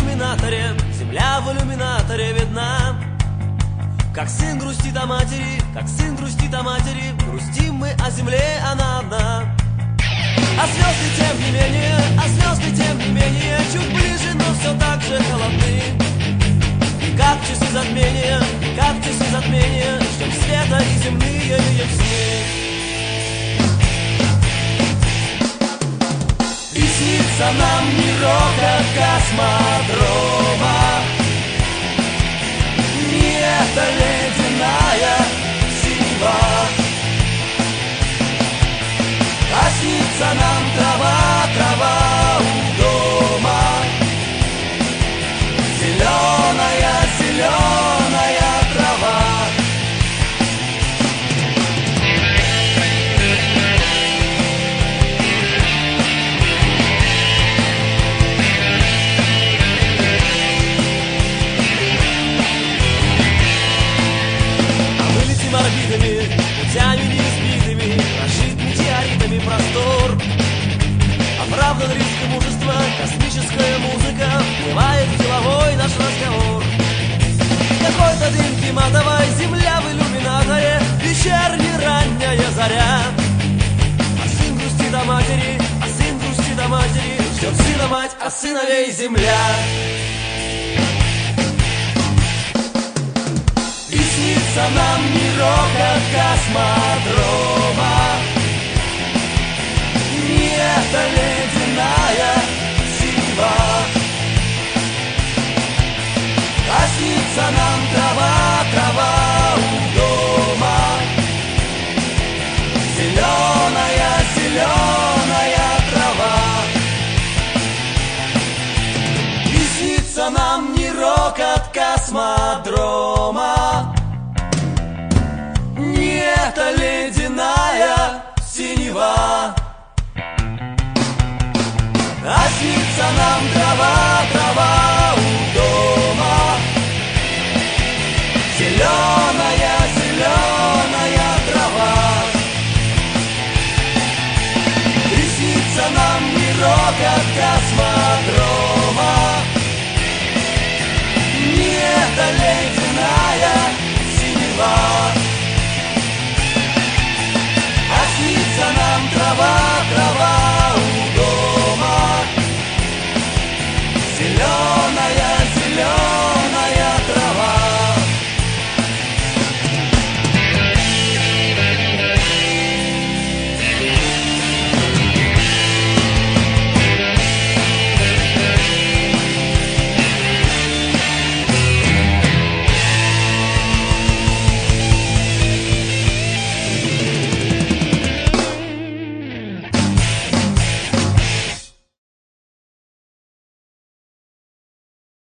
иллюминаторе, земля в иллюминаторе видна. Как сын грустит о матери, как сын грустит о матери, грустим мы о земле, она одна. А звезды тем не менее, а звезды тем не менее, чуть ближе, но все так же холодны. И как часы затмения, как часы затмения, ждем света и земные видим сны. И снится нам не рокот космодрома, не эта ледяная синева, а снится нам трава, трава у дома, зеленая, зеленая трава. Орбитами, путями неизбитыми, прошит метеоритами простор. Оправдан риск и мужество, космическая музыка вливает в деловой наш разговор. Какой-то дымки матовой, земля в иллюминаторе, вечерняя ранняя заря. А сын грустит о матери, а сын грустит о матери, ждет сына мать, а сыновей земля. Снится нам не рокот космодрома, не эта ледяная синева, а снится нам трава, трава у дома, зеленая, зеленая трава. И снится нам не рокот космодрома, это ледяная синева, а снится нам трава,